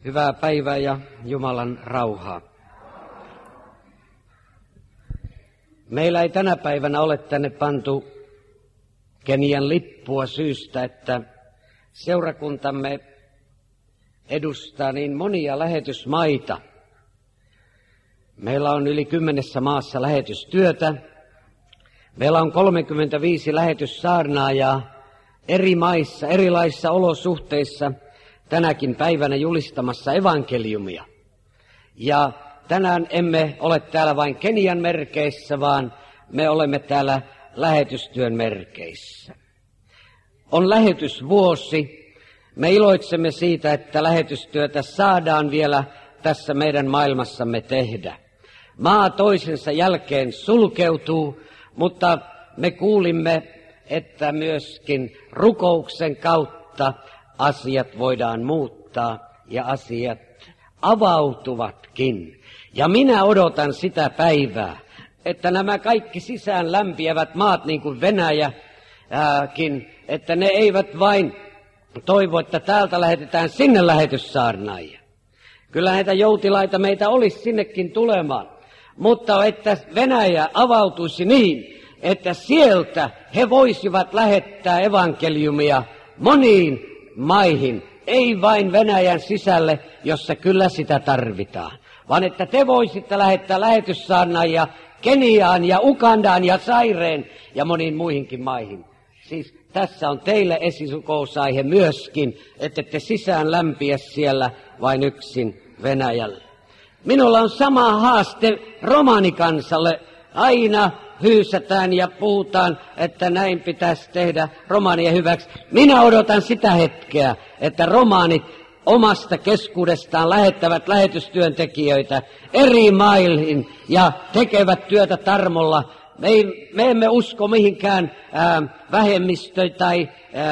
Hyvää päivää ja Jumalan rauhaa. Meillä ei tänä päivänä ole tänne pantu Kenian lippua syystä, että seurakuntamme edustaa niin monia lähetysmaita. Meillä on yli 10 maassa lähetystyötä. Meillä on 35 lähetyssaarnaajaa eri maissa, erilaisissa olosuhteissa tänäkin päivänä julistamassa evankeliumia. Ja tänään emme ole täällä vain Kenian merkeissä, vaan me olemme täällä lähetystyön merkeissä. On lähetysvuosi. Me iloitsemme siitä, että lähetystyötä saadaan vielä tässä meidän maailmassamme tehdä. Maa toisensa jälkeen sulkeutuu, mutta me kuulimme, että myöskin rukouksen kautta asiat voidaan muuttaa ja asiat avautuvatkin. Ja minä odotan sitä päivää, että nämä kaikki sisään lämpiävät maat, niin kuin Venäjäkin, että ne eivät vain toivo, että täältä lähetetään sinne lähetyssaarnaajia. Kyllä näitä joutilaita meitä olisi sinnekin tulemaan, mutta että Venäjä avautuisi niin, että sieltä he voisivat lähettää evankeliumia moniin maihin, ei vain Venäjän sisälle, jossa kyllä sitä tarvitaan, vaan että te voisitte lähettää lähetyssaarnaajia Keniaan ja Ugandaan ja Zaireen ja moniin muihinkin maihin. Siis tässä on teille esikousaihe myöskin, että te sisään lämpiä siellä vain yksin Venäjällä. Minulla on sama haaste romanikansalle. Aina hyysätään ja puhutaan, että näin pitäisi tehdä romanien hyväksi. Minä odotan sitä hetkeä, että romaanit omasta keskuudestaan lähettävät lähetystyöntekijöitä eri maihin ja tekevät työtä tarmolla. Me emme usko mihinkään vähemmistö- tai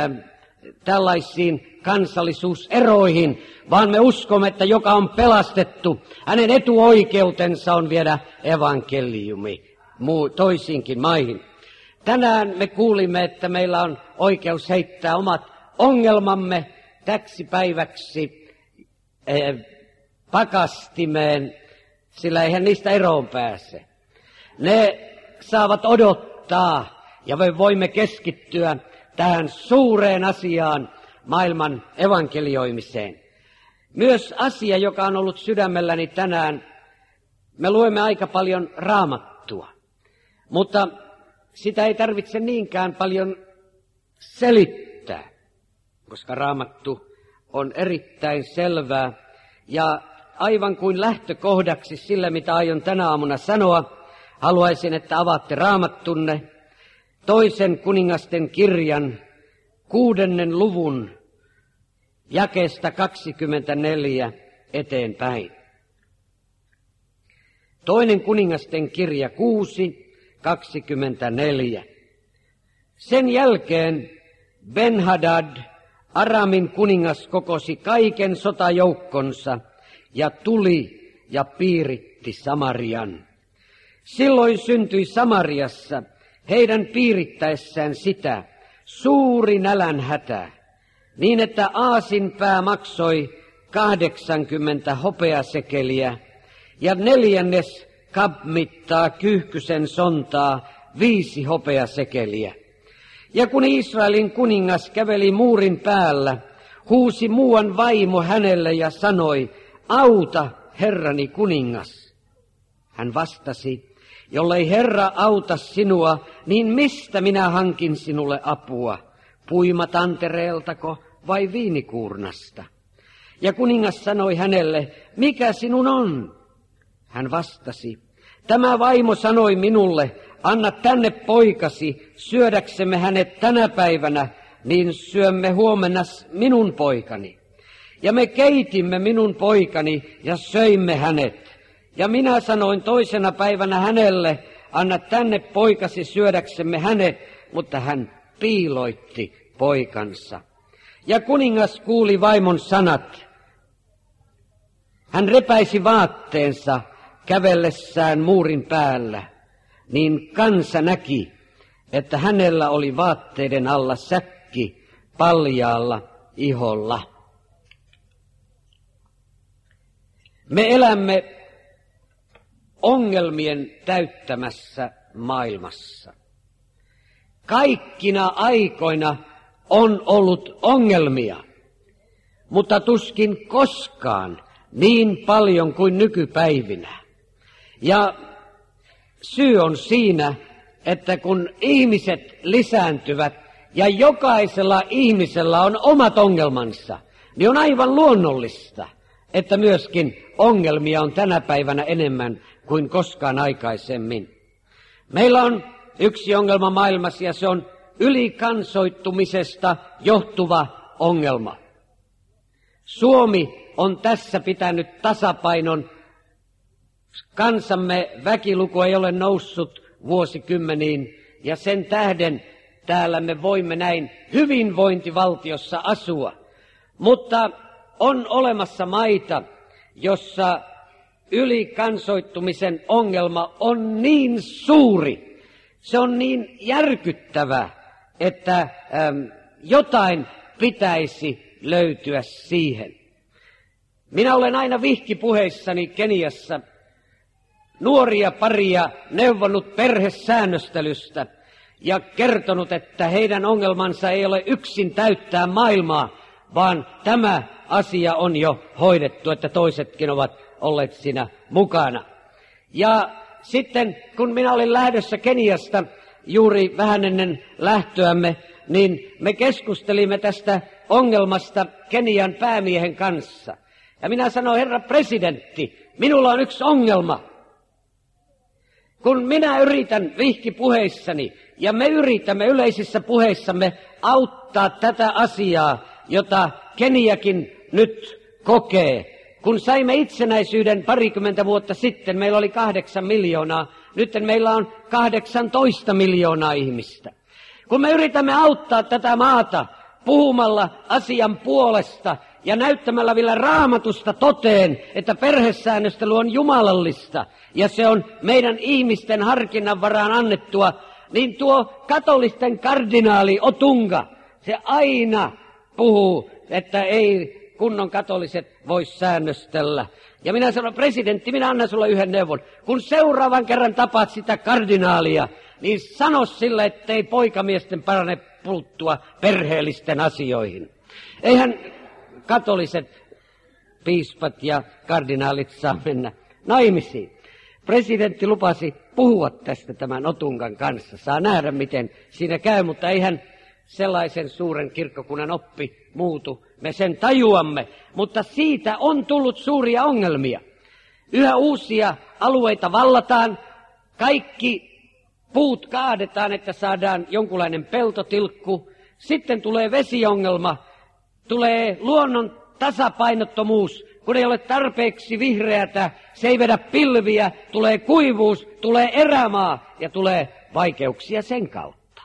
tällaisiin kansallisuuseroihin, vaan me uskomme, että joka on pelastettu, hänen etuoikeutensa on viedä evankeliumi toisiinkin maihin. Tänään me kuulimme, että meillä on oikeus heittää omat ongelmamme täksi päiväksi pakastimeen, sillä eihän niistä eroon pääse. Ne saavat odottaa ja me voimme keskittyä tähän suureen asiaan, maailman evankelioimiseen. Myös asia, joka on ollut sydämelläni tänään, me luemme aika paljon Raamattua, mutta sitä ei tarvitse niinkään paljon selittää, koska Raamattu on erittäin selvää ja aivan kuin lähtökohdaksi sille, mitä aion tänä aamuna sanoa, haluaisin, että avaatte Raamattunne 2. kuningasten kirjan 6. luvun jakeesta 24 eteenpäin. 2. kuningasten kirja 6:24. Sen jälkeen Ben-Hadad, Aramin kuningas, kokosi kaiken sotajoukkonsa ja tuli ja piiritti Samarian. Silloin syntyi Samariassa heidän piirittäessään sitä suuri nälänhätä, niin että aasinpää maksoi 80 hopeasekeliä ja 4 kabmittaa kyyhkysen sontaa 5 hopeasekeliä. Ja kun Israelin kuningas käveli muurin päällä, huusi muuan vaimo hänelle ja sanoi, auta herrani kuningas. Hän vastasi, jollei Herra auta sinua, niin mistä minä hankin sinulle apua? Puimatantereeltako vai viinikuurnasta? Ja kuningas sanoi hänelle, mikä sinun on? Hän vastasi, tämä vaimo sanoi minulle, anna tänne poikasi, syödäksemme hänet tänä päivänä, niin syömme huomenna minun poikani. Ja me keitimme minun poikani ja söimme hänet. Ja minä sanoin toisena päivänä hänelle, anna tänne poikasi syödäksemme hänet, mutta hän piiloitti poikansa. Ja kuningas kuuli vaimon sanat. Hän repäisi vaatteensa kävellessään muurin päällä, niin kansa näki, että hänellä oli vaatteiden alla säkki paljaalla iholla. Me elämme ongelmien täyttämässä maailmassa. Kaikkina aikoina on ollut ongelmia, mutta tuskin koskaan niin paljon kuin nykypäivinä. Ja syy on siinä, että kun ihmiset lisääntyvät ja jokaisella ihmisellä on omat ongelmansa, niin on aivan luonnollista, että myöskin ongelmia on tänä päivänä enemmän kuin koskaan aikaisemmin. Meillä on yksi ongelma maailmassa ja se on ylikansoittumisesta johtuva ongelma. Suomi on tässä pitänyt tasapainon. Kansamme väkiluku ei ole noussut vuosikymmeniin ja sen tähden täällä me voimme näin hyvinvointivaltiossa asua. Mutta on olemassa maita, jossa ylikansoittumisen ongelma on niin suuri, se on niin järkyttävä, että jotain pitäisi löytyä siihen. Minä olen aina vihkipuheissani Keniassa nuoria paria neuvonut perhesäännöstelystä ja kertonut, että heidän ongelmansa ei ole yksin täyttää maailmaa, vaan tämä asia on jo hoidettu, että toisetkin ovat olleet siinä mukana. Ja sitten kun minä olin lähdössä Keniasta juuri vähän ennen lähtöämme, niin me keskustelimme tästä ongelmasta Kenian päämiehen kanssa. Ja minä sanoin, herra presidentti, minulla on yksi ongelma. Kun minä yritän vihkipuheissani ja me yritämme yleisissä puheissamme auttaa tätä asiaa, jota Keniakin nyt kokee. Kun saimme itsenäisyyden 20 vuotta sitten, meillä oli 8 miljoonaa, nyt meillä on 18 miljoonaa ihmistä. Kun me yritämme auttaa tätä maata puhumalla asian puolesta ja näyttämällä vielä Raamatusta toteen, että perhesäännöstely on jumalallista ja se on meidän ihmisten harkinnan varaan annettua, niin tuo katolisten kardinaali Otunga, se aina puhuu, että ei kunnon katoliset voi säännöstellä. Ja minä sanon, presidentti, minä annan sulle yhden neuvon. Kun seuraavan kerran tapaat sitä kardinaalia, niin sano sille, ettei poikamiesten parane puuttua perheellisten asioihin. Eihän katoliset piispat ja kardinaalit saa mennä naimisiin. Presidentti lupasi puhua tästä tämän Otungan kanssa. Saa nähdä, miten siinä käy, mutta eihän sellaisen suuren kirkkokunnan oppi muutu. Me sen tajuamme, mutta siitä on tullut suuria ongelmia. Yhä uusia alueita vallataan, kaikki puut kaadetaan, että saadaan jonkunlainen peltotilkku. Sitten tulee vesiongelma, tulee luonnon tasapainottomuus, kun ei ole tarpeeksi vihreätä, se ei vedä pilviä, tulee kuivuus, tulee erämaa ja tulee vaikeuksia sen kautta.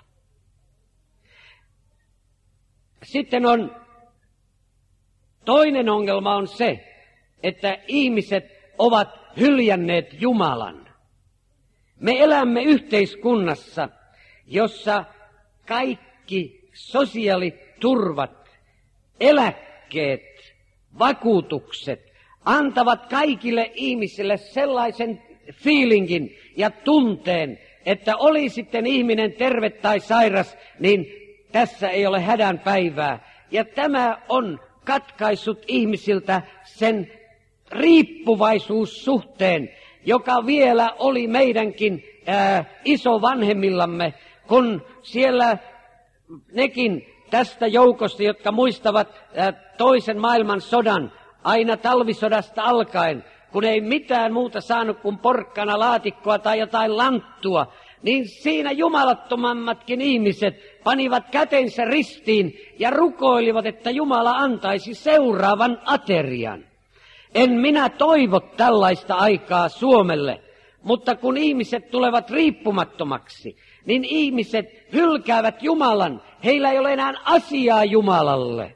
Sitten on toinen ongelma on se, että ihmiset ovat hyljänneet Jumalan. Me elämme yhteiskunnassa, jossa kaikki sosiaaliturvat, eläkkeet, vakuutukset antavat kaikille ihmisille sellaisen fiilingin ja tunteen, että oli sitten ihminen terve tai sairas, niin tässä ei ole hädän päivää. Ja tämä on katkaissut ihmisiltä sen riippuvaisuussuhteen, joka vielä oli meidänkin isovanhemmillamme, kun siellä nekin tästä joukosta, jotka muistavat toisen maailmansodan, aina talvisodasta alkaen, kun ei mitään muuta saanut kuin porkkana, laatikkoa tai jotain lanttua, niin siinä jumalattomammatkin ihmiset panivat kätensä ristiin ja rukoilivat, että Jumala antaisi seuraavan aterian. En minä toivo tällaista aikaa Suomelle, mutta kun ihmiset tulevat riippumattomaksi, niin ihmiset hylkäävät Jumalan. Heillä ei ole enää asiaa Jumalalle.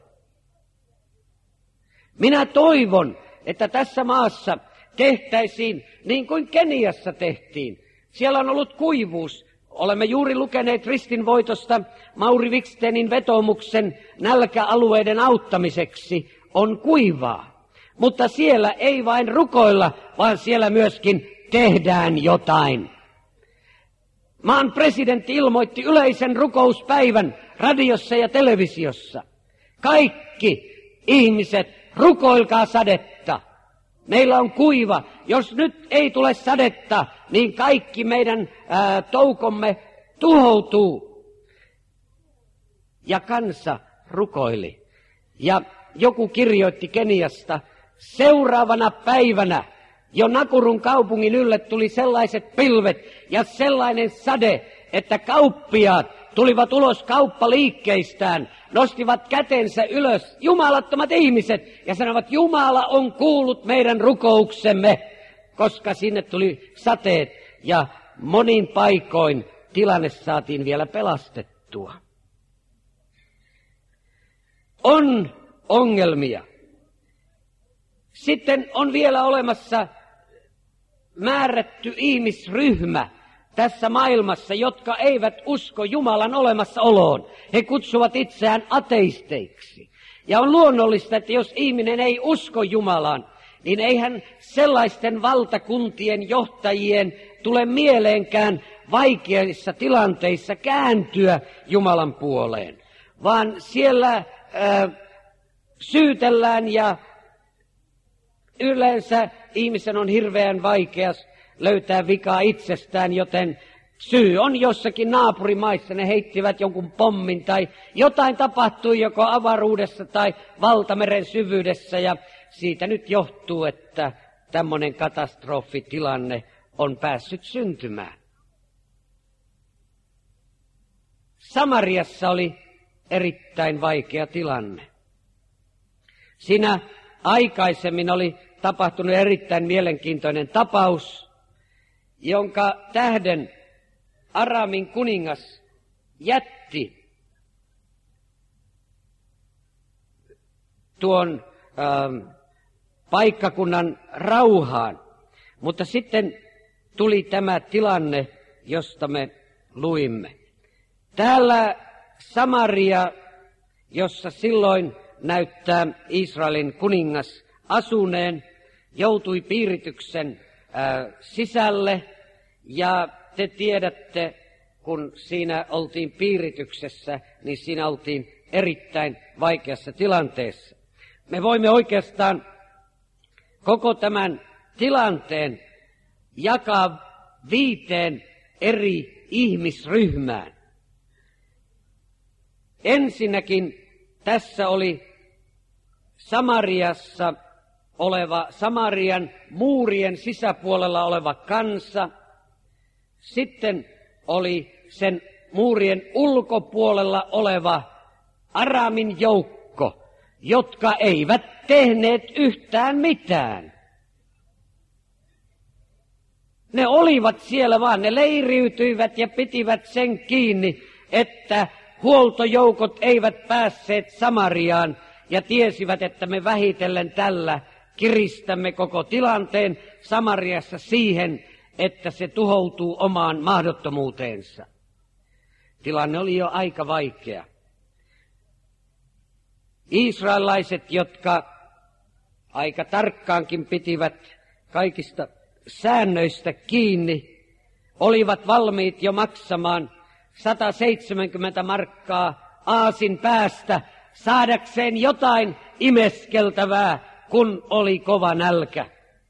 Minä toivon, että tässä maassa tehtäisiin niin kuin Keniassa tehtiin. Siellä on ollut kuivuus. Olemme juuri lukeneet ristinvoitosta Mauri Wikstenin vetoomuksen nälkäalueiden auttamiseksi. On kuivaa. Mutta siellä ei vain rukoilla, vaan siellä myöskin tehdään jotain. Maan presidentti ilmoitti yleisen rukouspäivän radiossa ja televisiossa. Kaikki ihmiset, rukoilkaa sadetta. Meillä on kuiva. Jos nyt ei tule sadetta, niin kaikki meidän toukomme tuhoutuu. Ja kansa rukoili. Ja joku kirjoitti Keniasta, seuraavana päivänä jo Nakurun kaupungin ylle tuli sellaiset pilvet ja sellainen sade, että kauppiaat tulivat ulos kauppaliikkeistään, nostivat kätensä ylös, jumalattomat ihmiset, ja sanovat, Jumala on kuullut meidän rukouksemme, koska sinne tuli sateet, ja monin paikoin tilanne saatiin vielä pelastettua. On ongelmia. Sitten on vielä olemassa määrätty ihmisryhmä tässä maailmassa, jotka eivät usko Jumalan olemassaoloon. He kutsuvat itseään ateisteiksi. Ja on luonnollista, että jos ihminen ei usko Jumalaan, niin eihän sellaisten valtakuntien johtajien tule mieleenkään vaikeissa tilanteissa kääntyä Jumalan puoleen. Vaan siellä syytellään ja yleensä ihmisen on hirveän vaikea löytää vikaa itsestään, joten syy on jossakin naapurimaissa. Ne heittivät jonkun pommin tai jotain tapahtui joko avaruudessa tai valtameren syvyydessä ja siitä nyt johtuu, että tämmöinen katastrofitilanne on päässyt syntymään. Samariassa oli erittäin vaikea tilanne. Siinä aikaisemmin oli tapahtunut erittäin mielenkiintoinen tapaus, jonka tähden Aramin kuningas jätti tuon paikkakunnan rauhaan. Mutta sitten tuli tämä tilanne, josta me luimme. Täällä Samaria, jossa silloin näyttää Israelin kuningas asuneen, joutui piirityksen sisälle ja te tiedätte, kun siinä oltiin piirityksessä, niin siinä oltiin erittäin vaikeassa tilanteessa. Me voimme oikeastaan koko tämän tilanteen jakaa 5 eri ihmisryhmään. Ensinnäkin tässä oli Samariassa oleva, Samarian muurien sisäpuolella oleva kansa. Sitten oli sen muurien ulkopuolella oleva Aramin joukko, jotka eivät tehneet yhtään mitään. Ne olivat siellä vaan, ne leiriytyivät ja pitivät sen kiinni, että huoltojoukot eivät päässeet Samariaan ja tiesivät, että me vähitellen tällä kiristämme koko tilanteen Samariassa siihen, että se tuhoutuu omaan mahdottomuuteensa. Tilanne oli jo aika vaikea. Israelaiset, jotka aika tarkkaankin pitivät kaikista säännöistä kiinni, olivat valmiit jo maksamaan 170 markkaa aasin päästä saadakseen jotain imeskeltävää, kun oli kova nälkä.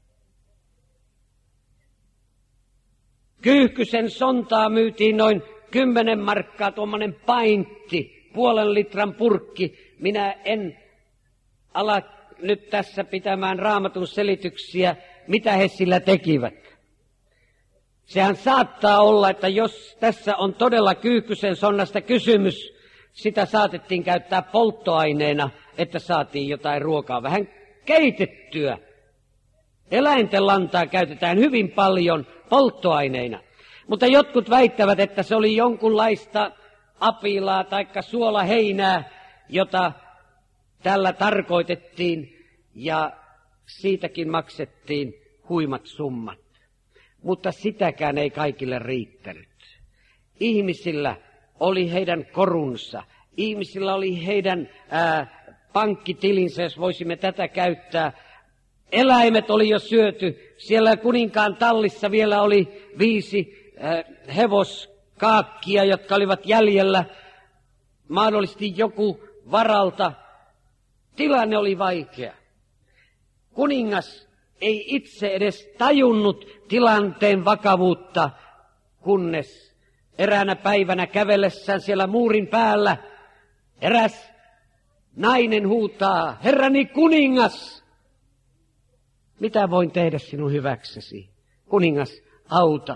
Kyyhkysen sontaa myytiin noin 10 markkaa, tuommoinen paintti, 0,5 litran purkki. Minä en ala nyt tässä pitämään Raamatun selityksiä, mitä he sillä tekivät. Sehän saattaa olla, että jos tässä on todella kyyhkysen sonnasta kysymys, sitä saatettiin käyttää polttoaineena, että saatiin jotain ruokaa vähän keitettyä. Eläinten lantaa käytetään hyvin paljon polttoaineina. Mutta jotkut väittävät, että se oli jonkunlaista apilaa tai suolaheinää, jota tällä tarkoitettiin, ja siitäkin maksettiin huimat summat. Mutta sitäkään ei kaikille riittänyt. Ihmisillä oli heidän korunsa, ihmisillä oli heidän pankkitilinsä, jos voisimme tätä käyttää, eläimet oli jo syöty. Siellä kuninkaan tallissa vielä oli 5 hevoskaakkia, jotka olivat jäljellä. Mahdollisesti joku varalta. Tilanne oli vaikea. Kuningas ei itse edes tajunnut tilanteen vakavuutta, kunnes eräänä päivänä kävellessään siellä muurin päällä eräs nainen huutaa, herrani kuningas, mitä voin tehdä sinun hyväksesi? Kuningas, auta.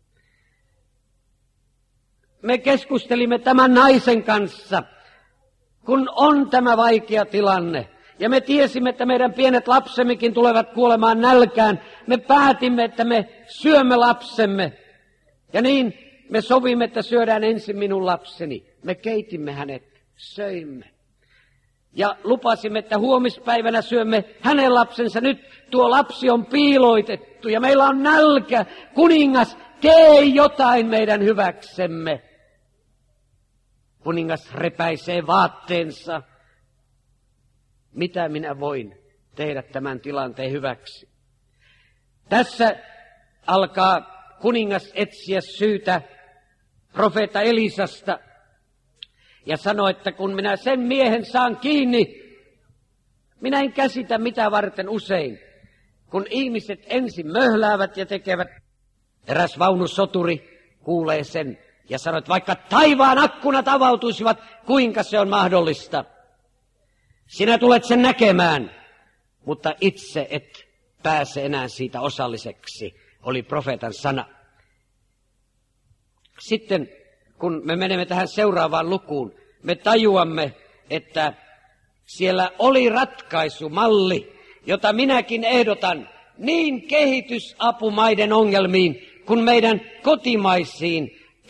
Me keskustelimme tämän naisen kanssa, kun on tämä vaikea tilanne. Ja me tiesimme, että meidän pienet lapsemmekin tulevat kuolemaan nälkään. Me päätimme, että me syömme lapsemme. Ja niin me sovimme, että syödään ensin minun lapseni. Me keitimme hänet, söimme. Ja lupasimme, että huomispäivänä syömme hänen lapsensa. Nyt tuo lapsi on piiloitettu ja meillä on nälkä. Kuningas, tee jotain meidän hyväksemme. Kuningas repäisee vaatteensa. Mitä minä voin tehdä tämän tilanteen hyväksi? Tässä alkaa kuningas etsiä syytä profeetta Elisasta ja sanoo, että kun minä sen miehen saan kiinni, minä en käsitä mitä varten usein. Kun ihmiset ensin möhläävät ja tekevät, eräs vaunusoturi kuulee sen ja sanoo, että vaikka taivaan akkunat avautuisivat, kuinka se on mahdollista? Sinä tulet sen näkemään, mutta itse et pääse enää siitä osalliseksi, oli profeetan sana. Sitten kun me menemme tähän seuraavaan lukuun, me tajuamme, että siellä oli ratkaisumalli, jota minäkin ehdotan niin kehitysapumaiden ongelmiin kuin meidän kotimaisiin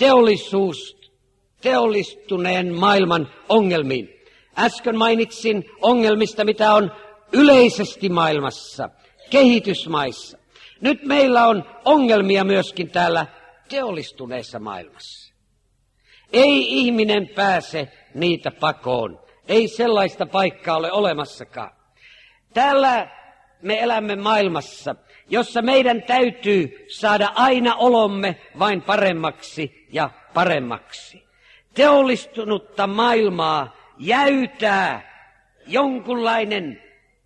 teollistuneen maailman ongelmiin. Äsken mainitsin ongelmista, mitä on yleisesti maailmassa, kehitysmaissa. Nyt meillä on ongelmia myöskin täällä teollistuneessa maailmassa. Ei ihminen pääse niitä pakoon. Ei sellaista paikkaa ole olemassakaan. Täällä me elämme maailmassa, jossa meidän täytyy saada aina olomme vain paremmaksi ja paremmaksi. Teollistunutta maailmaa jäytää jonkunlainen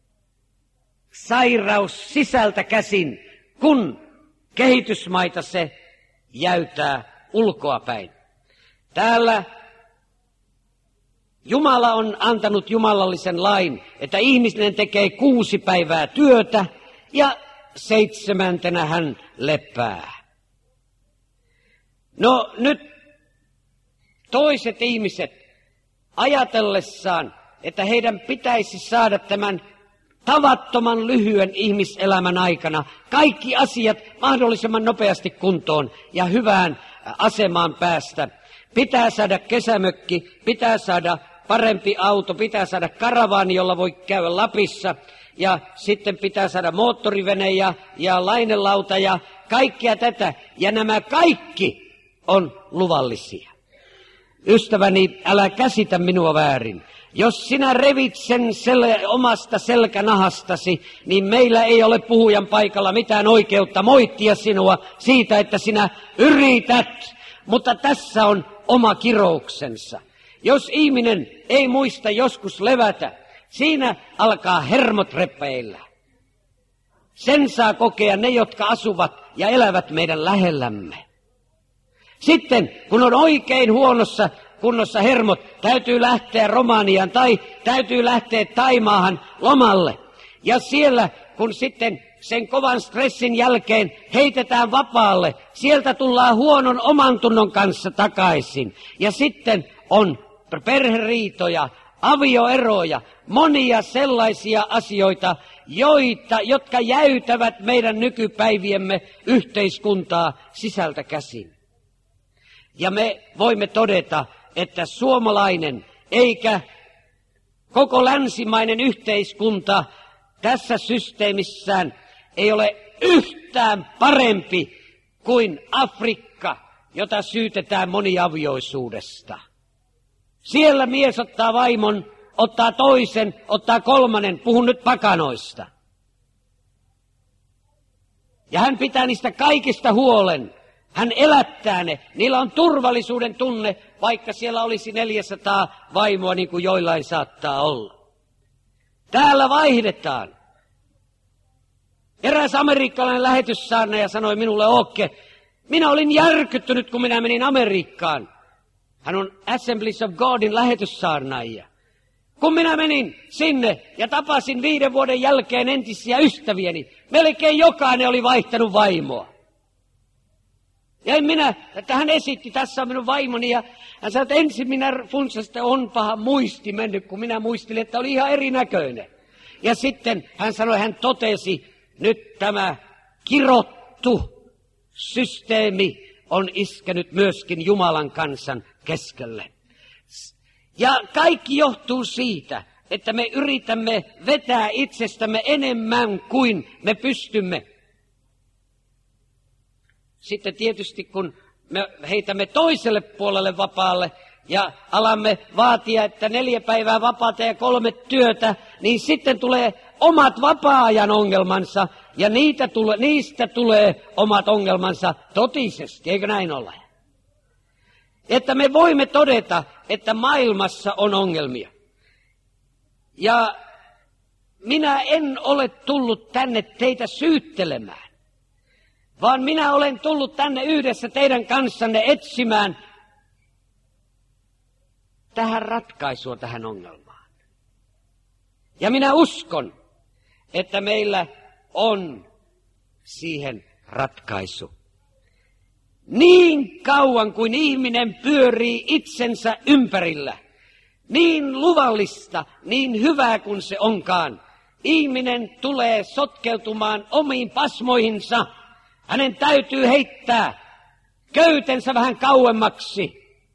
sairaus sisältä käsin, kun kehitysmaita se jäytää ulkoapäin. Täällä Jumala on antanut jumalallisen lain, että ihminen tekee 6 päivää työtä ja 7. hän leppää. No nyt toiset ihmiset ajatellessaan, että heidän pitäisi saada tämän tavattoman lyhyen ihmiselämän aikana kaikki asiat mahdollisimman nopeasti kuntoon ja hyvään asemaan päästä. Pitää saada kesämökki, pitää saada parempi auto, pitää saada karavaani, jolla voi käydä Lapissa ja sitten pitää saada moottorivene ja lainelauta ja kaikkea tätä. Ja nämä kaikki on luvallisia. Ystäväni, älä käsitä minua väärin. Jos sinä revit sen omasta selkänahastasi, niin meillä ei ole puhujan paikalla mitään oikeutta moittia sinua siitä, että sinä yrität. Mutta tässä on oma kirouksensa. Jos ihminen ei muista joskus levätä, siinä alkaa hermot repeillä. Sen saa kokea ne, jotka asuvat ja elävät meidän lähellämme. Sitten, kun on oikein huonossa kunnossa hermot, täytyy lähteä Romaniaan tai täytyy lähteä Taimaahan lomalle. Ja siellä, kun sitten sen kovan stressin jälkeen heitetään vapaalle, sieltä tullaan huonon omantunnon kanssa takaisin. Ja sitten on perheriitoja, avioeroja, monia sellaisia asioita, jotka jäytävät meidän nykypäiviemme yhteiskuntaa sisältä käsin. Ja me voimme todeta, että suomalainen eikä koko länsimainen yhteiskunta tässä systeemissään ei ole yhtään parempi kuin Afrikka, jota syytetään moniavioisuudesta. Siellä mies ottaa vaimon, ottaa toisen, ottaa kolmannen, puhun nyt pakanoista. Ja hän pitää niistä kaikista huolen. Hän elättää ne. Niillä on turvallisuuden tunne, vaikka siellä olisi 400 vaimoa, niin kuin joillain saattaa olla. Täällä vaihdetaan. Eräs amerikkalainen lähetyssaarnaaja sanoi minulle, minä olin järkyttynyt, kun minä menin Amerikkaan. Hän on Assemblies of Godin lähetyssaarnaajia. Kun minä menin sinne ja tapasin 5 vuoden jälkeen entisiä ystäviäni, melkein jokainen oli vaihtanut vaimoa. Ja että hän esitti, tässä on minun vaimoni, ja hän sanoi, että ensin minä funtsasin, että onpaha muisti mennyt, kun minä muistelin, että oli ihan erinäköinen. Ja sitten hän sanoi, hän totesi, nyt tämä kirottu systeemi on iskenyt myöskin Jumalan kansan keskelle. Ja kaikki johtuu siitä, että me yritämme vetää itsestämme enemmän kuin me pystymme. Sitten tietysti kun me heitämme toiselle puolelle vapaalle ja alamme vaatia, että 4 päivää vapaata ja 3 työtä, niin sitten tulee omat vapaa-ajan ongelmansa ja niistä tulee omat ongelmansa totisesti, eikö näin ole? Että me voimme todeta, että maailmassa on ongelmia. Ja minä en ole tullut tänne teitä syyttelemään, vaan minä olen tullut tänne yhdessä teidän kanssanne etsimään tähän ratkaisua tähän ongelmaan. Ja minä uskon, että meillä on siihen ratkaisu. Niin kauan kuin ihminen pyörii itsensä ympärillä, niin luvallista, niin hyvää kuin se onkaan, ihminen tulee sotkeutumaan omiin pasmoihinsa. Hänen täytyy heittää köytensä vähän kauemmaksi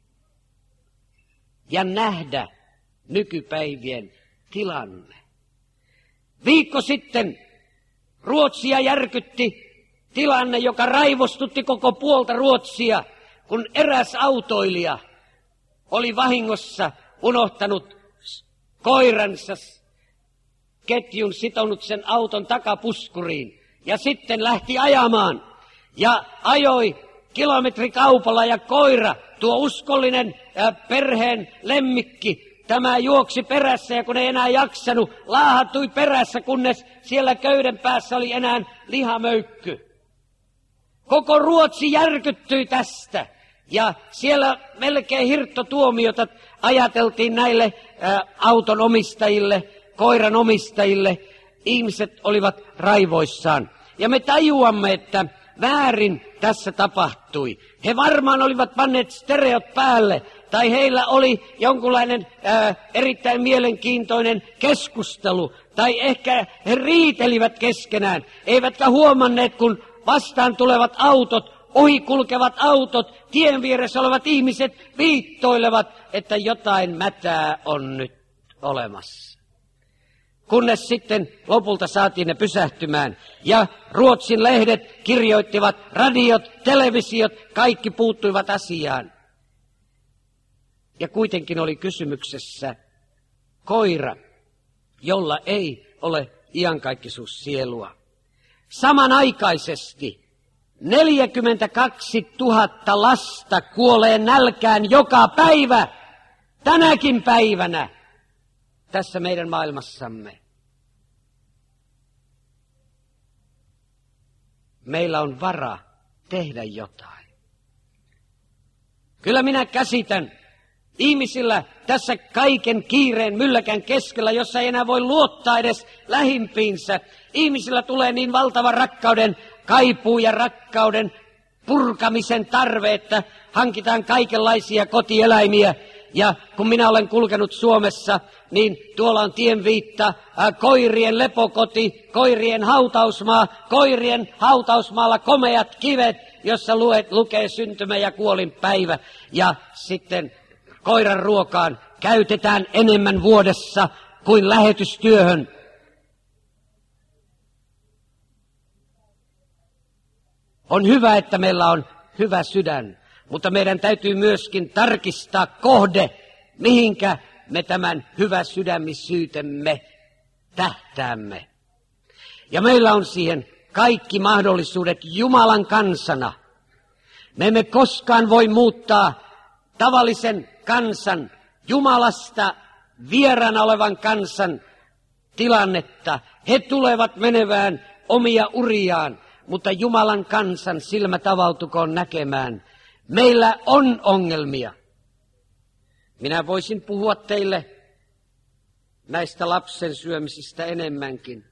ja nähdä nykypäivien tilanne. Viikko sitten Ruotsia järkytti tilanne, joka raivostutti koko puolta Ruotsia, kun eräs autoilija oli vahingossa unohtanut koiransa ketjun, sitonut sen auton takapuskuriin ja sitten lähti ajamaan ja ajoi kilometrikaupalla ja koira, tuo uskollinen perheen lemmikki, tämä juoksi perässä ja kun ei enää jaksanut, laahatui perässä, kunnes siellä köyden päässä oli enää lihamöykky. Koko Ruotsi järkyttyi tästä ja siellä melkein hirttotuomiota ajateltiin näille auton omistajille, koiran omistajille. Ihmiset olivat raivoissaan ja me tajuamme, että väärin tässä tapahtui. He varmaan olivat panneet stereot päälle tai heillä oli jonkunlainen erittäin mielenkiintoinen keskustelu tai ehkä he riitelivät keskenään. Eivätkä huomanneet, kun vastaan tulevat autot, ohi kulkevat autot, tien vieressä olevat ihmiset viittoilevat, että jotain mätää on nyt olemassa. Kunnes sitten lopulta saatiin ne pysähtymään ja Ruotsin lehdet kirjoittivat, radiot, televisiot, kaikki puuttuivat asiaan. Ja kuitenkin oli kysymyksessä koira, jolla ei ole iankaikkisuussielua. Samanaikaisesti 42 000 lasta kuolee nälkään joka päivä, tänäkin päivänä, tässä meidän maailmassamme. Meillä on vara tehdä jotain. Kyllä minä käsitän ihmisillä tässä kaiken kiireen mylläkän keskellä, jossa ei enää voi luottaa edes lähimpiinsä. Ihmisillä tulee niin valtava rakkauden kaipuu ja rakkauden purkamisen tarve, että hankitaan kaikenlaisia kotieläimiä. Ja kun minä olen kulkenut Suomessa, niin tuolla on tienviitta, koirien lepokoti, koirien hautausmaa, koirien hautausmaalla komeat kivet, jossa lukee syntymä- ja kuolinpäivä. Ja sitten koiran ruokaan käytetään enemmän vuodessa kuin lähetystyöhön. On hyvä, että meillä on hyvä sydän, mutta meidän täytyy myöskin tarkistaa kohde, mihinkä me tämän hyväsydämisyytemme tähtäämme. Ja meillä on siihen kaikki mahdollisuudet Jumalan kansana. Me emme koskaan voi muuttaa tavallisen kansan, Jumalasta vieraana olevan kansan tilannetta. He tulevat menevään omia uriaan, mutta Jumalan kansan silmät avautukoon näkemään. Meillä on ongelmia. Minä voisin puhua teille näistä lapsen syömisistä enemmänkin.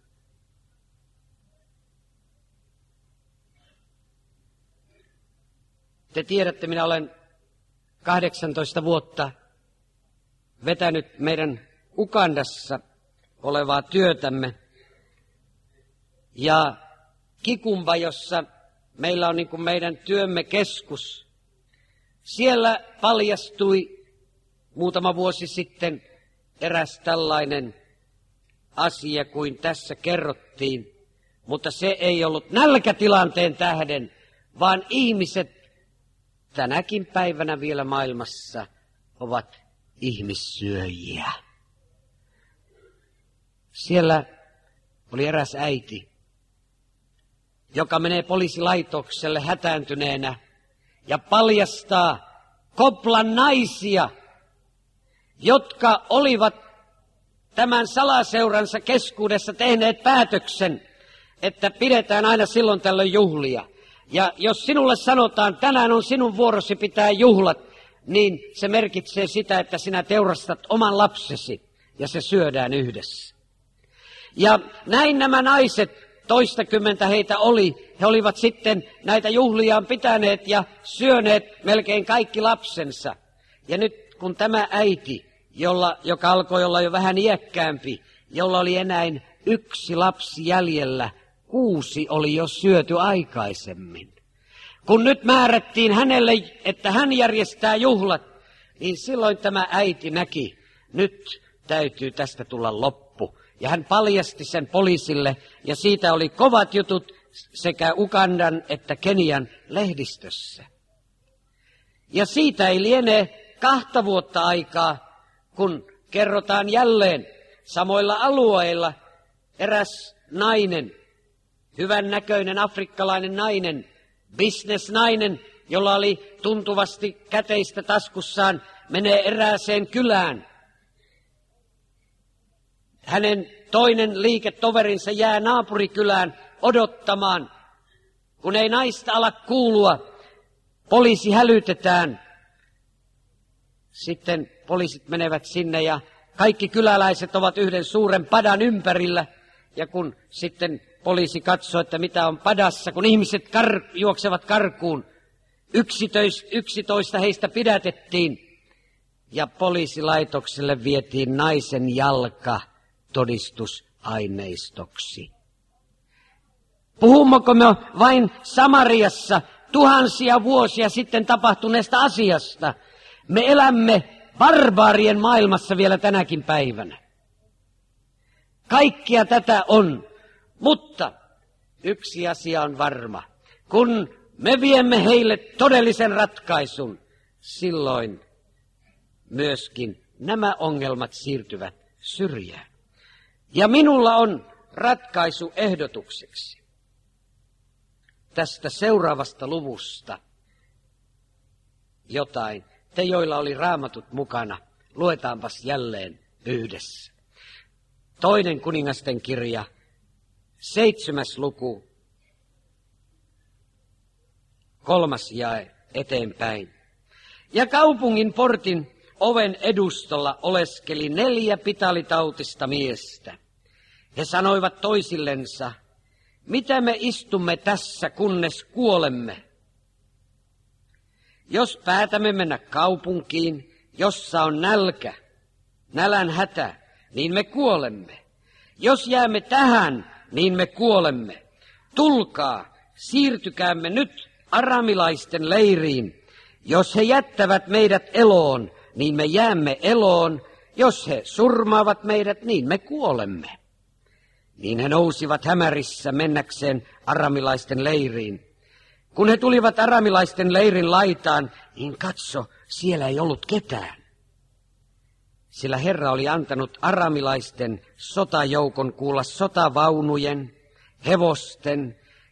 Te tiedätte, minä olen 18 vuotta vetänyt meidän Ugandassa olevaa työtämme. Ja Kikumba, jossa meillä on niin kuin meidän työmme keskus, siellä paljastui muutama vuosi sitten eräs tällainen asia kuin tässä kerrottiin, mutta se ei ollut nälkätilanteen tähden, vaan ihmiset tänäkin päivänä vielä maailmassa ovat ihmissyöjiä. Siellä oli eräs äiti, joka menee poliisilaitokselle hätääntyneenä ja paljastaa Koplan naisia, jotka olivat tämän salaseuransa keskuudessa tehneet päätöksen, että pidetään aina silloin tällöin juhlia. Ja jos sinulle sanotaan, tänään on sinun vuorosi pitää juhlat, niin se merkitsee sitä, että sinä teurastat oman lapsesi ja se syödään yhdessä. Ja näin nämä naiset, toistakymmentä heitä oli, he olivat sitten näitä juhliaan pitäneet ja syöneet melkein kaikki lapsensa. Ja nyt kun tämä äiti, joka alkoi olla jo vähän iäkkäämpi, jolla oli enää 1 lapsi jäljellä, 6 oli jo syöty aikaisemmin. Kun nyt määrättiin hänelle, että hän järjestää juhlat, niin silloin tämä äiti näki, nyt täytyy tästä tulla loppu. Ja hän paljasti sen poliisille, ja siitä oli kovat jutut sekä Ugandan että Kenian lehdistössä. Ja siitä ei liene 2 vuotta aikaa, kun kerrotaan jälleen samoilla alueilla eräs nainen, hyvän näköinen afrikkalainen nainen, bisnesnainen, jolla oli tuntuvasti käteistä taskussaan, menee erääseen kylään. Hänen toinen liiketoverinsa jää naapurikylään odottamaan. Kun ei naista ala kuulua, poliisi hälytetään. Sitten poliisit menevät sinne ja kaikki kyläläiset ovat yhden suuren padan ympärillä. Ja kun sitten poliisi katsoo, että mitä on padassa, kun ihmiset juoksevat karkuun, 11 heistä pidätettiin ja poliisilaitokselle vietiin naisen jalka todistusaineistoksi. Puhummeko me vain Samariassa tuhansia vuosia sitten tapahtuneesta asiasta? Me elämme barbaarien maailmassa vielä tänäkin päivänä. Kaikkia tätä on, mutta yksi asia on varma. Kun me viemme heille todellisen ratkaisun, silloin myöskin nämä ongelmat siirtyvät syrjään. Ja minulla on ratkaisu ehdotukseksi tästä seuraavasta luvusta jotain. Te, joilla oli raamatut mukana, luetaanpas jälleen yhdessä. 2. kuningasten kirja, 7. luku, 3. jae eteenpäin. Ja kaupungin portin oven edustolla oleskeli 4 pitalitautista miestä. He sanoivat toisillensa, mitä me istumme tässä, kunnes kuolemme? Jos päätämme mennä kaupunkiin, jossa on nälän hätä, niin me kuolemme. Jos jäämme tähän, niin me kuolemme. Tulkaa, siirtykäämme nyt aramilaisten leiriin. Jos he jättävät meidät eloon, niin me jäämme eloon. Jos he surmaavat meidät, niin me kuolemme. Niin he nousivat hämärissä mennäkseen aramilaisten leiriin. Kun he tulivat aramilaisten leirin laitaan, niin katso, siellä ei ollut ketään. Sillä Herra oli antanut aramilaisten sotajoukon kuulla sotavaunujen, hevosten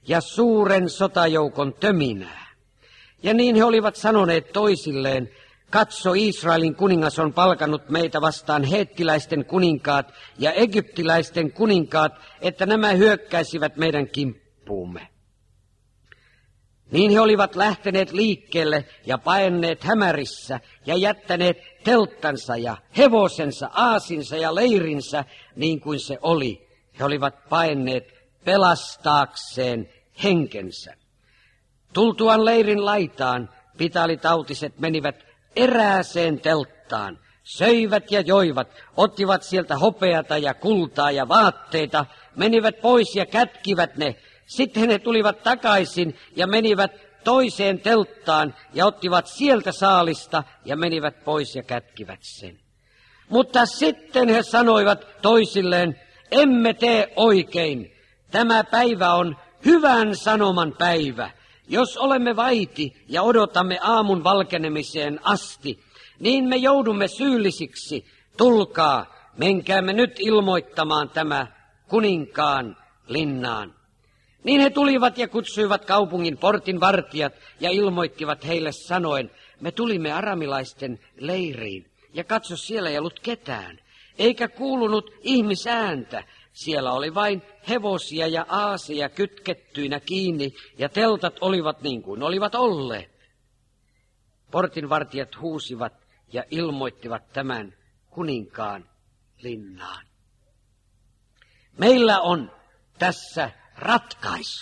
ja suuren sotajoukon töminää. Ja niin he olivat sanoneet toisilleen, katso, Israelin kuningas on palkannut meitä vastaan heettiläisten kuninkaat ja egyptiläisten kuninkaat, että nämä hyökkäisivät meidän kimppuumme. Niin he olivat lähteneet liikkeelle ja paenneet hämärissä ja jättäneet telttansa ja hevosensa, aasinsa ja leirinsä niin kuin se oli. He olivat paenneet pelastaakseen henkensä. Tultuaan leirin laitaan pitaalitautiset menivät erääseen telttaan, söivät ja joivat, ottivat sieltä hopeata ja kultaa ja vaatteita, menivät pois ja kätkivät ne. Sitten he tulivat takaisin ja menivät toiseen telttaan ja ottivat sieltä saalista ja menivät pois ja kätkivät sen. Mutta sitten he sanoivat toisilleen, emme tee oikein. Tämä päivä on hyvän sanoman päivä. Jos olemme vaiti ja odotamme aamun valkenemiseen asti, niin me joudumme syyllisiksi. Tulkaa, menkäämme nyt ilmoittamaan tämä kuninkaan linnaan. Niin he tulivat ja kutsuivat kaupungin portin vartijat ja ilmoittivat heille sanoen, me tulimme aramilaisten leiriin ja katso, siellä ei ollut ketään, eikä kuulunut ihmisääntä. Siellä oli vain hevosia ja aaseja kytkettyinä kiinni ja teltat olivat niin kuin olivat olleet. Portinvartijat huusivat ja ilmoittivat tämän kuninkaan linnaan. Meillä on tässä ratkaisu.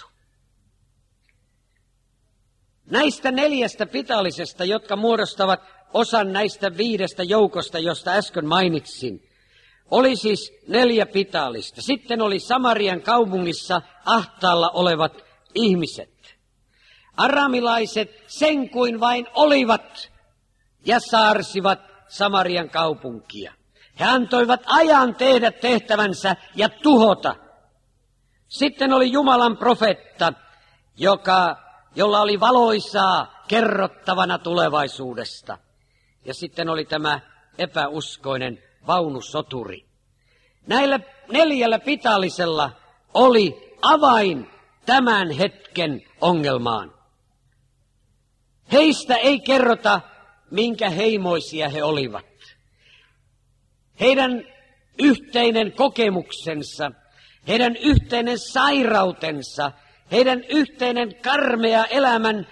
Näistä 4 pitaalisesta, jotka muodostavat osan näistä 5 joukosta, josta äsken mainitsin, oli siis 4 pitaalista. Sitten oli Samarian kaupungissa ahtaalla olevat ihmiset. Aramilaiset sen kuin vain olivat ja saarsivat Samarian kaupunkia. He antoivat ajan tehdä tehtävänsä ja tuhota. Sitten oli Jumalan profeetta, jolla oli valoisaa kerrottavana tulevaisuudesta. Ja sitten oli tämä epäuskoinen vaunusoturi. Näillä 4 pitaalisella oli avain tämän hetken ongelmaan. Heistä ei kerrota, minkä heimoisia he olivat. Heidän yhteinen kokemuksensa, heidän yhteinen sairautensa, heidän yhteinen karmea elämän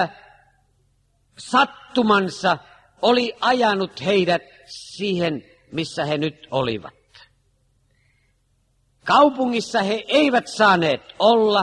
sattumansa oli ajanut heidät siihen, missä he nyt olivat. Kaupungissa he eivät saaneet olla,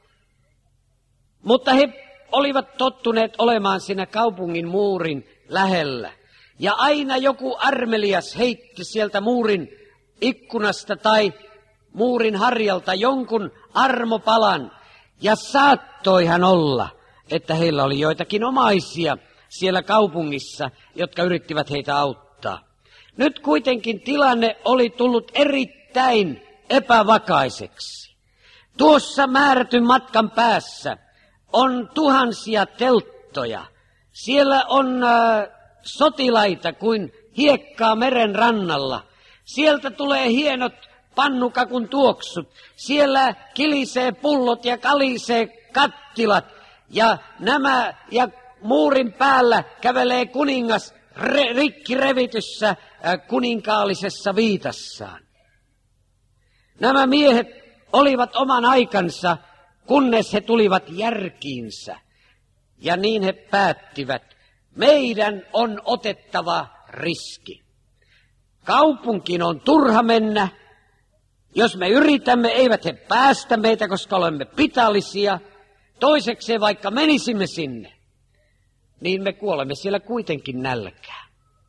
mutta he olivat tottuneet olemaan siinä kaupungin muurin lähellä. Ja aina joku armelias heitti sieltä muurin ikkunasta tai muurin harjalta jonkun armopalan. Ja saattoihan olla, että heillä oli joitakin omaisia siellä kaupungissa, jotka yrittivät heitä auttaa. Nyt kuitenkin tilanne oli tullut erittäin epävakaiseksi. Tuossa määrätyn matkan päässä on tuhansia telttoja. Siellä on sotilaita kuin hiekkaa meren rannalla. Sieltä tulee hienot pannukakun tuoksut. Siellä kilisee pullot ja kalisee kattilat. Ja muurin päällä kävelee kuningas rikki revityssä kuninkaallisessa viitassaan. Nämä miehet olivat oman aikansa, kunnes he tulivat järkiinsä. Ja niin he päättivät, meidän on otettava riski. Kaupunkiin on turha mennä. Jos me yritämme, eivät he päästä meitä, koska olemme pitallisia. Toisekseen, vaikka menisimme sinne, niin me kuolemme siellä kuitenkin nälkään.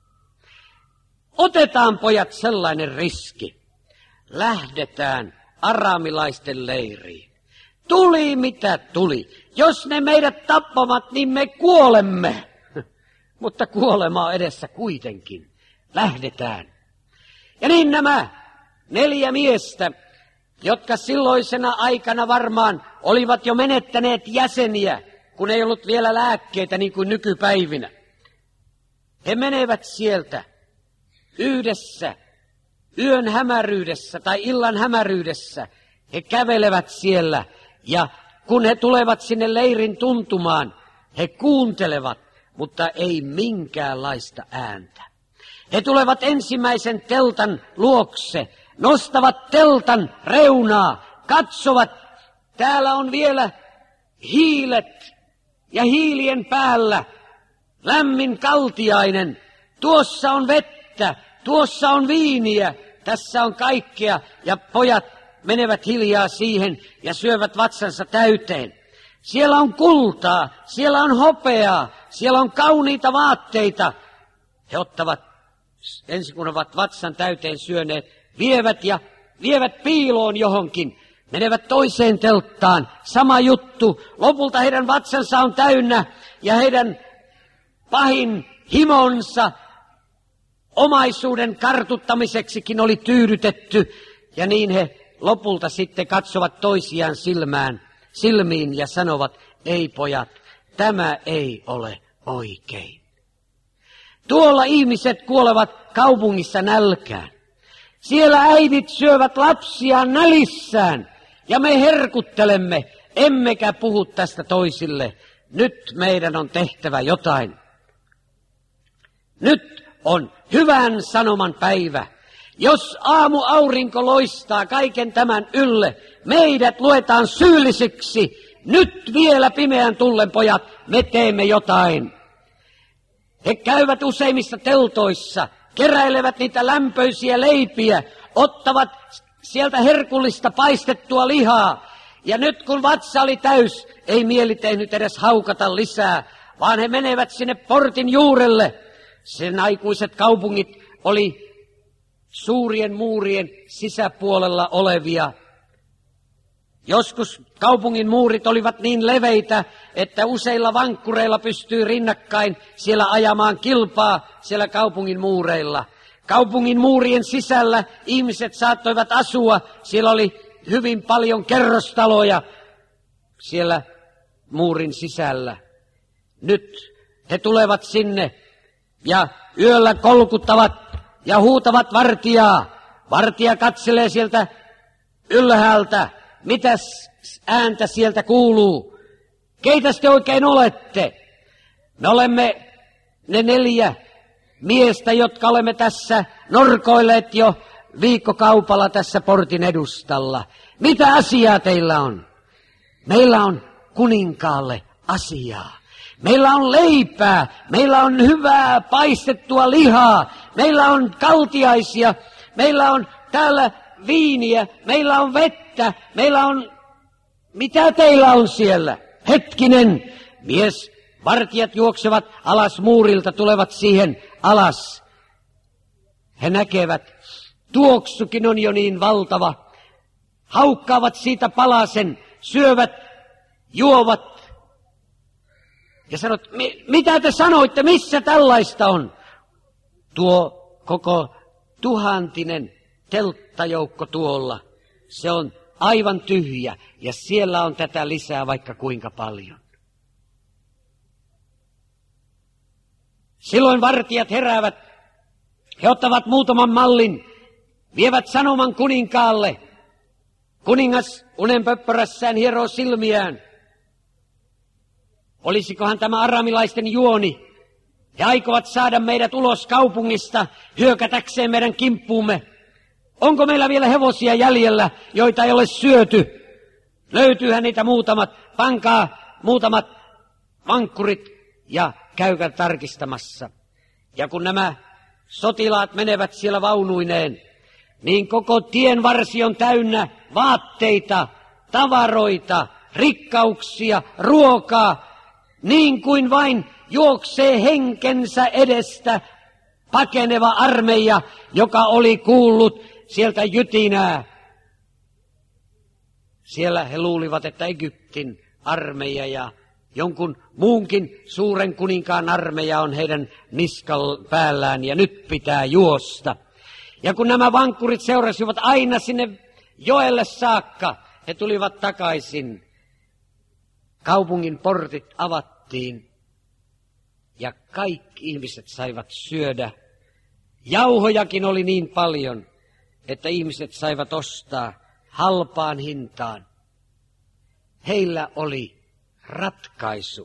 Otetaan, pojat, sellainen riski. Lähdetään aramilaisten leiriin. Tuli mitä tuli. Jos ne meidät tappavat, niin me kuolemme. Mutta kuolema on edessä kuitenkin. Lähdetään. Ja niin nämä 4 miestä, jotka silloisena aikana varmaan olivat jo menettäneet jäseniä, kun ei ollut vielä lääkkeitä niin kuin nykypäivinä. He menevät sieltä yhdessä, yön hämäryydessä tai illan hämäryydessä. He kävelevät siellä ja kun he tulevat sinne leirin tuntumaan, he kuuntelevat, mutta ei minkäänlaista ääntä. He tulevat ensimmäisen teltan luokse, nostavat teltan reunaa, katsovat, täällä on vielä hiilet ja hiilien päällä lämmin kaltiainen. Tuossa on vettä, tuossa on viiniä, tässä on kaikkea. Ja pojat menevät hiljaa siihen ja syövät vatsansa täyteen. Siellä on kultaa, siellä on hopeaa, siellä on kauniita vaatteita. He ottavat, ensin kun ovat vatsan täyteen syöneet, vievät piiloon johonkin. Menevät toiseen telttaan, sama juttu. Lopulta heidän vatsansa on täynnä ja heidän pahin himonsa omaisuuden kartuttamiseksikin oli tyydytetty. Ja niin he lopulta sitten katsovat toisiaan silmiin ja sanovat, ei pojat, tämä ei ole oikein. Tuolla ihmiset kuolevat kaupungissa nälkään. Siellä äidit syövät lapsiaan nälissään. Ja me herkuttelemme, emmekä puhu tästä toisille. Nyt meidän on tehtävä jotain. Nyt on hyvän sanoman päivä. Jos aamuaurinko loistaa kaiken tämän ylle, meidät luetaan syyllisiksi. Nyt vielä pimeän tullen, pojat, me teemme jotain. He käyvät useimmissa teltoissa, keräilevät niitä lämpöisiä leipiä, ottavat sieltä herkullista paistettua lihaa. Ja nyt kun vatsa oli täys, ei mieli tehnyt edes haukata lisää, vaan he menevät sinne portin juurelle. Sen aikuiset kaupungit oli suurien muurien sisäpuolella olevia. Joskus kaupungin muurit olivat niin leveitä, että useilla vankkureilla pystyy rinnakkain siellä ajamaan kilpaa siellä kaupungin muureilla. Kaupungin muurien sisällä ihmiset saattoivat asua. Siellä oli hyvin paljon kerrostaloja siellä muurin sisällä. Nyt he tulevat sinne ja yöllä kolkuttavat ja huutavat vartijaa. Vartija katselee sieltä ylhäältä. Mitäs ääntä sieltä kuuluu? Keitä te oikein olette? Me olemme ne 4 miestä, jotka olemme tässä norkoilleet jo viikkokaupalla tässä portin edustalla. Mitä asiaa teillä on? Meillä on kuninkaalle asiaa. Meillä on leipää, meillä on hyvää paistettua lihaa, meillä on kaltiaisia, meillä on täällä viiniä, meillä on vettä, meillä on... Mitä teillä on siellä? Hetkinen, vartijat juoksevat alas muurilta, tulevat siihen alas. He näkevät, tuoksukin on jo niin valtava. Haukkaavat siitä palasen, syövät, juovat. Ja sanot, mitä te sanoitte, missä tällaista on? Tuo koko 1000 telttajoukko tuolla, se on aivan tyhjä ja siellä on tätä lisää vaikka kuinka paljon. Silloin vartijat heräävät, he ottavat muutaman mallin, vievät sanoman kuninkaalle. Kuningas unenpöppörässään hieroo silmiään. Olisikohan tämä aramilaisten juoni? He aikovat saada meidät ulos kaupungista hyökätäkseen meidän kimppuumme. Onko meillä vielä hevosia jäljellä, joita ei ole syöty? Löytyyhän niitä muutamat, pankaa muutamat vankkurit ja käykää tarkistamassa. Ja kun nämä sotilaat menevät siellä vaunuineen, niin koko tien varsi on täynnä vaatteita, tavaroita, rikkauksia, ruokaa, niin kuin vain juoksee henkensä edestä pakeneva armeija, joka oli kuullut sieltä jytinää. Siellä he luulivat, että Egyptin armeija ja jonkun muunkin suuren kuninkaan armeija on heidän niskal päällään ja nyt pitää juosta. Ja kun nämä vankkurit seurasivat aina sinne joelle saakka, he tulivat takaisin. Kaupungin portit avattiin ja kaikki ihmiset saivat syödä. Jauhojakin oli niin paljon, että ihmiset saivat ostaa halpaan hintaan. heillä oli ratkaisu.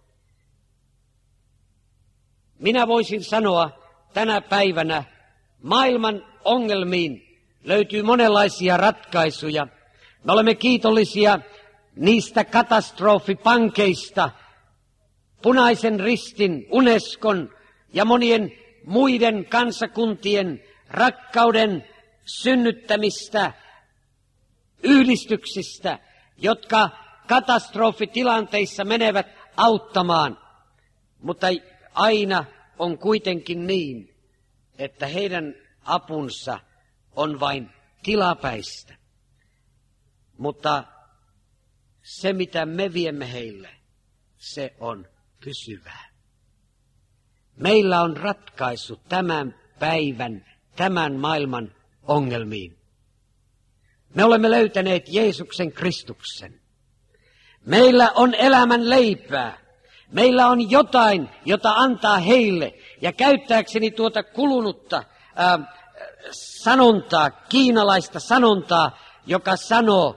Minä voisin sanoa tänä päivänä maailman ongelmiin löytyy monenlaisia ratkaisuja. Me olemme kiitollisia niistä katastrofipankeista, Punaisen Ristin, Unescon ja monien muiden kansakuntien rakkauden synnyttämistä yhdistyksistä, jotka katastrofitilanteissa menevät auttamaan. Mutta aina on kuitenkin niin, että heidän apunsa on vain tilapäistä. Mutta se, mitä me viemme heille, se on pysyvää. Meillä on ratkaisu tämän päivän, tämän maailman ongelmiin. Me olemme löytäneet Jeesuksen Kristuksen. Meillä on elämän leipää. Meillä on jotain, jota antaa heille. Ja käyttääkseni tuota kulunutta sanontaa, kiinalaista sanontaa, joka sanoo,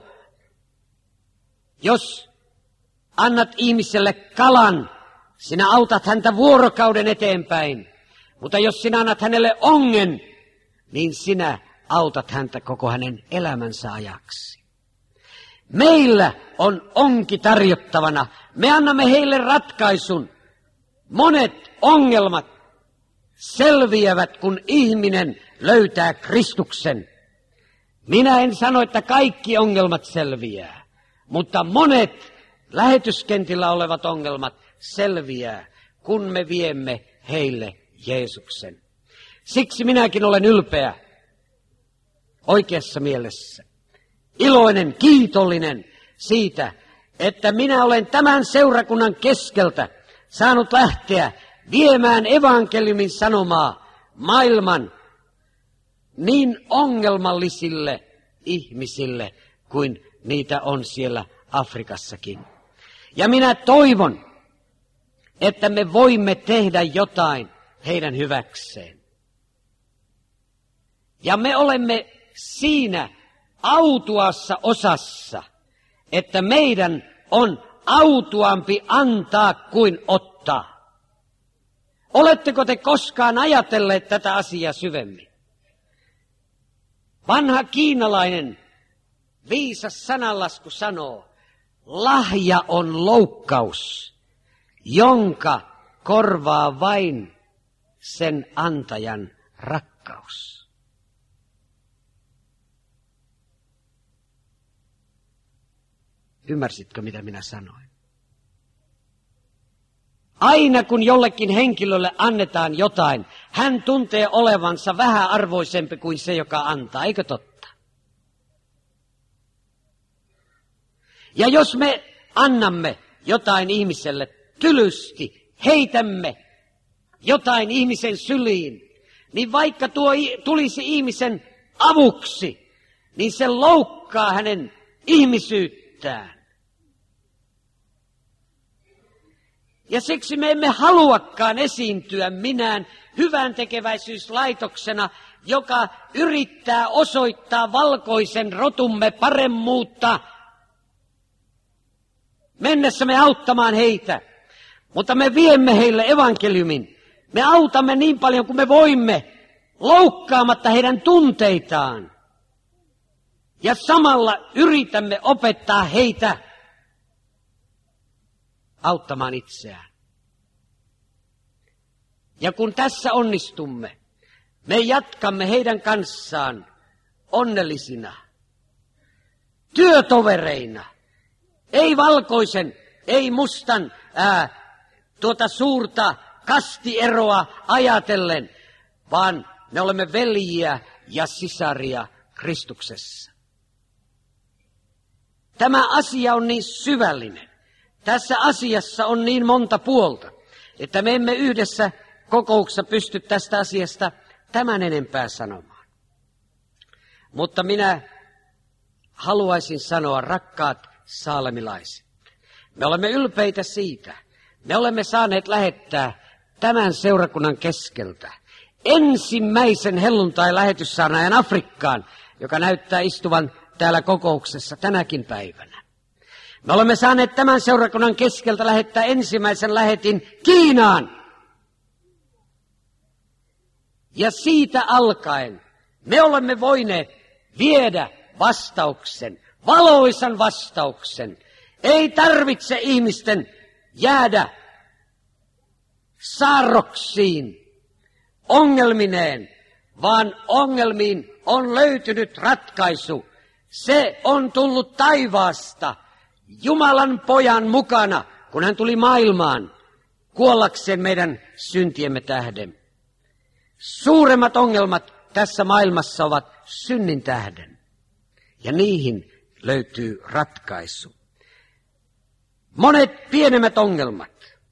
jos annat ihmiselle kalan, sinä autat häntä vuorokauden eteenpäin. Mutta jos sinä annat hänelle ongen, niin sinä autat häntä koko hänen elämänsä ajaksi. Meillä on onki tarjottavana. Me annamme heille ratkaisun. Monet ongelmat selviävät, kun ihminen löytää Kristuksen. Minä en sano, että kaikki ongelmat selviää, mutta monet lähetyskentillä olevat ongelmat selviää, kun me viemme heille Jeesuksen. Siksi minäkin olen ylpeä oikeassa mielessä. Iloinen, kiitollinen siitä, että minä olen tämän seurakunnan keskeltä saanut lähteä viemään evankeliumin sanomaa maailman niin ongelmallisille ihmisille kuin niitä on siellä Afrikassakin. Ja minä toivon, että me voimme tehdä jotain heidän hyväkseen. Ja me olemme siinä autuassa osassa, että meidän on autuampi antaa kuin ottaa. Oletteko te koskaan ajatelleet tätä asiaa syvemmin? Vanha kiinalainen viisas sananlasku sanoo, lahja on loukkaus, jonka korvaa vain sen antajan rakkaus. Ymmärsitkö, mitä minä sanoin? Aina kun jollekin henkilölle annetaan jotain, hän tuntee olevansa vähäarvoisempi kuin se, joka antaa. Eikö totta? Ja jos me annamme jotain ihmiselle tylysti, heitämme jotain ihmisen syliin, niin vaikka tuo tulisi ihmisen avuksi, niin se loukkaa hänen ihmisyyttään. Ja siksi me emme haluakaan esiintyä minään hyväntekeväisyyslaitoksena, joka yrittää osoittaa valkoisen rotumme paremmuutta mennessämme auttamaan heitä. Mutta me viemme heille evankeliumin. Me autamme niin paljon kuin me voimme, loukkaamatta heidän tunteitaan. Ja samalla yritämme opettaa heitä auttamaan itseään. Ja kun tässä onnistumme, me jatkamme heidän kanssaan onnellisina, työtovereina, ei valkoisen, ei mustan tuota suurta kastieroa ajatellen, vaan me olemme veljiä ja sisaria Kristuksessa. Tämä asia on niin syvällinen. Tässä asiassa on niin monta puolta, että me emme yhdessä kokouksessa pysty tästä asiasta tämän enempää sanomaan. Mutta minä haluaisin sanoa, rakkaat saalemilaiset, me olemme ylpeitä siitä. Me olemme saaneet lähettää tämän seurakunnan keskeltä ensimmäisen helluntai-lähetyssaarnaajan Afrikkaan, joka näyttää istuvan täällä kokouksessa tänäkin päivänä. Me olemme saaneet tämän seurakunnan keskeltä lähettää ensimmäisen lähetin Kiinaan. Ja siitä alkaen me olemme voineet viedä vastauksen, valoisan vastauksen. Ei tarvitse ihmisten jäädä saarroksiin ongelmineen, vaan ongelmiin on löytynyt ratkaisu. Se on tullut taivaasta Jumalan pojan mukana, kun hän tuli maailmaan kuollakseen meidän syntiemme tähden. Suuremmat ongelmat tässä maailmassa ovat synnin tähden, ja niihin löytyy ratkaisu. Monet pienemmät ongelmat,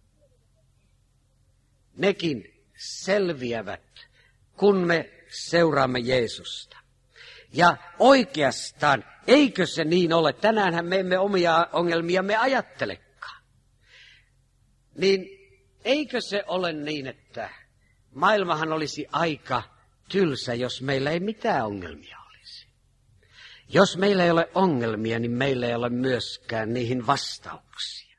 nekin selviävät, kun me seuraamme Jeesusta. Ja oikeastaan, eikö se niin ole, tänäänhän me emme omia ongelmiamme ajattelekaan. Niin eikö se ole niin, että maailmahan olisi aika tylsä, jos meillä ei mitään ongelmia olisi. Jos meillä ei ole ongelmia, niin meillä ei ole myöskään niihin vastauksia.